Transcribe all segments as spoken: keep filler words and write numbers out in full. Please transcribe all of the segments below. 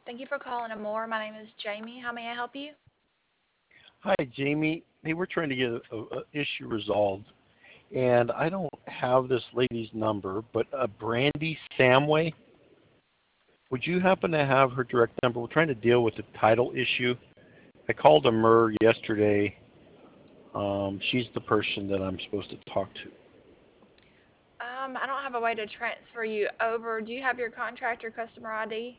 Thank you for calling Amore. My name is Jamie. How may I help you? Hi, Jamie. Hey, we're trying to get a, a, a issue resolved, and I don't have this lady's number, but uh, Brandy Samway, would you happen to have her direct number? We're trying to deal with a title issue. I called Amur yesterday. Um, she's the person that I'm supposed to talk to. Um, I don't have a way to transfer you over. Do you have your contract or customer I D?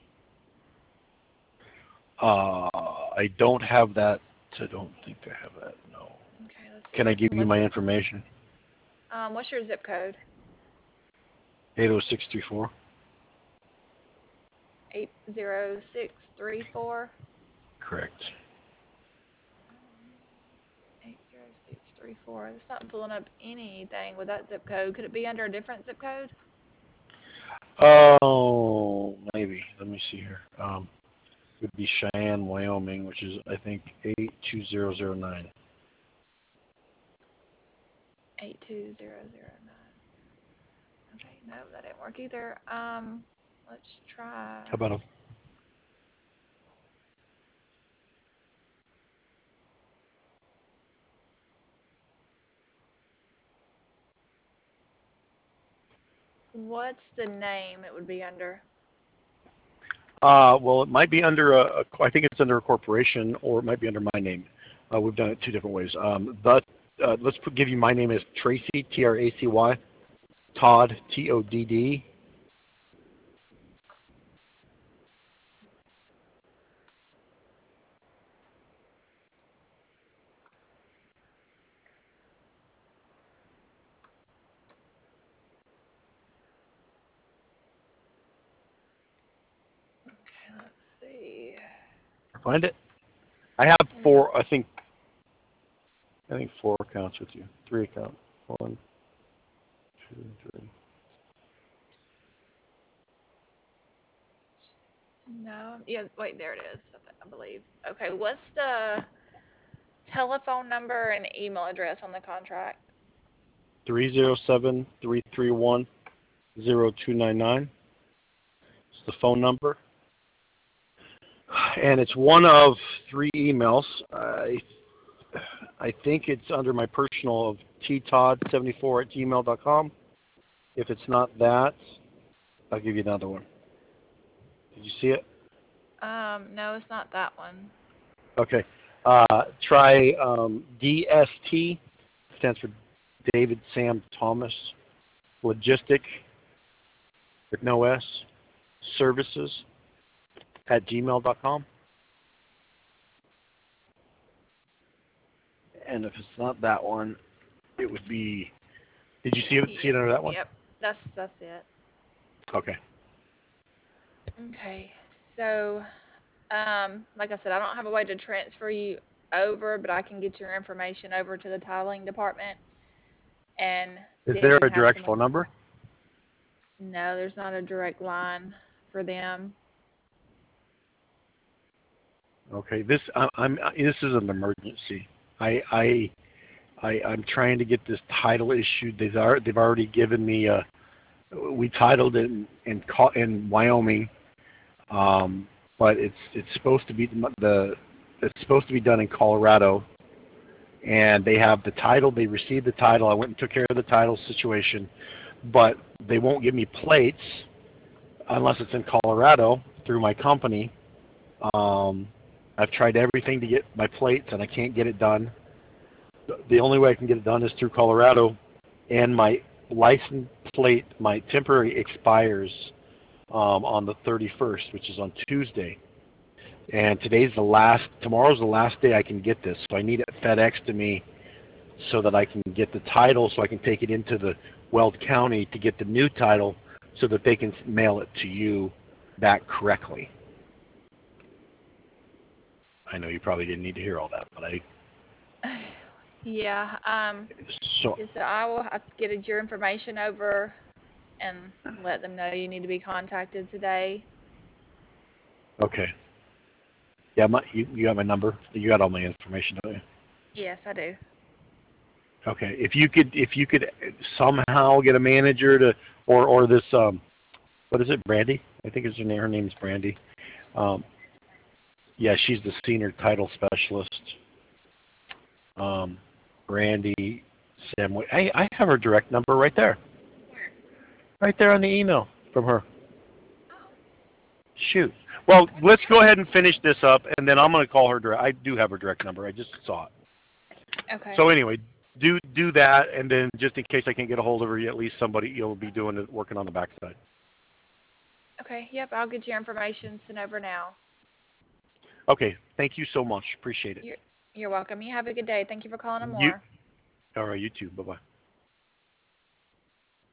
Uh, I don't have that. I don't think I have that. No. Okay, let's see Can if I I give can you look. my information? Um, what's your zip code? eight oh six three four. eight zero six three four. Correct. eight zero six three four. It's not pulling up anything with that zip code. Could it be under a different zip code? Oh, maybe. Let me see here. Um, it would be Cheyenne, Wyoming, which is, I think, eight two zero zero nine. eight two zero zero nine. Okay, no, that didn't work either. Um, let's try. How about a... What's the name it would be under? Uh, well, it might be under a, a, I think it's under a corporation, or it might be under my name. Uh, we've done it two different ways. Um, but uh, let's put, give you my name as Tracy, T R A C Y, Todd, T O D D. Okay, let's see. Find it? I have four, I think, I think four accounts with you. Three accounts. One, two, three. No, yeah, wait, there it is, I believe. Okay, what's the telephone number and email address on the contract? three zero seven, three three one, zero two nine nine. It's the phone number. And it's one of three emails. I, I think it's under my personal of t todd seventy four at gmail dot com. If it's not that, I'll give you another one. Did you see it? Um, no, it's not that one. Okay. Uh, try um, D S T, stands for David Sam Thomas, Logistic, with no S, services at gmail dot com. And if it's not that one, it would be, did you see it, see it under that one? Yep, that's that's it. Okay. Okay, so, um, like I said, I don't have a way to transfer you over, but I can get your information over to the titling department and Is see if there you a have direct someone. phone number? No, there's not a direct line for them. Okay. This I, I'm this is an emergency. I I I I'm trying to get this title issued. They've already, they've already given me a. We titled it in in, in Wyoming, um, but it's it's supposed to be the it's supposed to be done in Colorado, and they have the title. They received the title. I went and took care of the title situation, but they won't give me plates unless it's in Colorado through my company. Um, I've tried everything to get my plates, and I can't get it done. The only way I can get it done is through Colorado, and my license plate, my temporary expires um, on the thirty-first, which is on Tuesday. And today's the last, tomorrow's the last day I can get this, so I need it FedEx to me so that I can get the title, so I can take it into the Weld County to get the new title, so that they can mail it to you back correctly. I know you probably didn't need to hear all that, but I. Yeah, um, So. so I will have to get your information over and let them know you need to be contacted today. Okay. Yeah, my, you, you got my number. You got all my information, don't you? Yes, I do. Okay. If you could, if you could somehow get a manager to, or or this, um, what is it, Brandy? I think it's her name. Her name's Brandy. Um, Yeah, she's the senior title specialist. Um, Randy Samway. Hey, I have her direct number right there. Where? Right there on the email from her. Oh, Shoot. Well, let's go ahead and finish this up, and then I'm going to call her direct. I do have her direct number. I just saw it. okay. So anyway, do do that, and then just in case I can't get a hold of her, at least somebody you'll be doing it, working on the backside. Okay. Yep. I'll get your information sent over now. Okay. Thank you so much. Appreciate it. You're, you're welcome. You have a good day. Thank you for calling You. Amore. All right. You too. Bye bye.